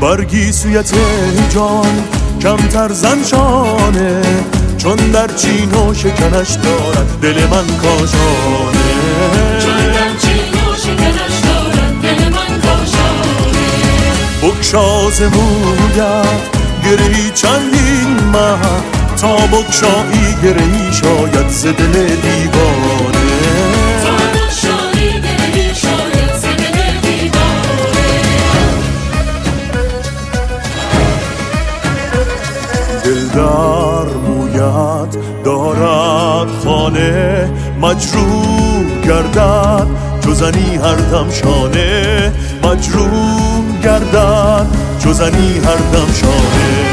برگی سویت جان کمتر زنشانه، چون در چین و شکنش دارد دل من کاشانه، چون در چین و شکنش دارد دل من کاشانه. بگشاز مویت گرهی چندین ماه، تا بگشایی گرهی شاید ز دل دیوانه، تا بگشایی گرهی شاید ز دل دیوانه. دل در مویت دارد خانه، مجروح گردد جزنی هر دم شانه، مجروح گردد جزنی هر دم شانه.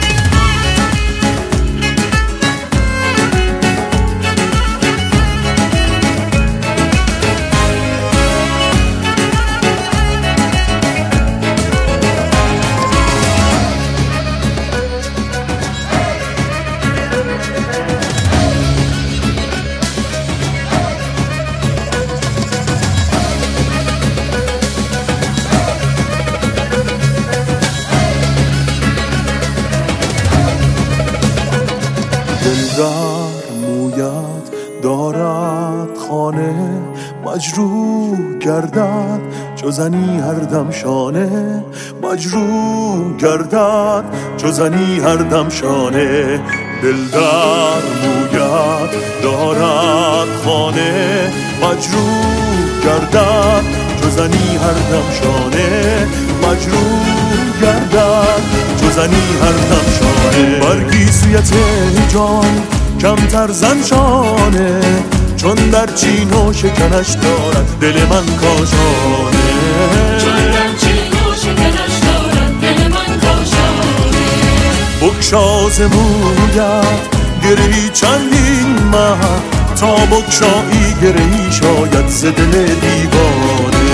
دل در مویت دارد خانه، مجروح گردد جزنی هر دم شانه، مجروح گردد جزنی هر دم شانه. دل در مویت دارد خانه، مجروح گردد جزنی هر دم شانه، مجروح گردد جزنی هر دم شانه. برگی سویت جان کمتر زنشانه، چون در چین و شکنش دارد دل من کاشانه، چون در چین و شکنش دارد دل من کاشانه. بگشاز مویت گرهی چندین ماه، تا بگشایی گرهی شاید ز دل دیوانه،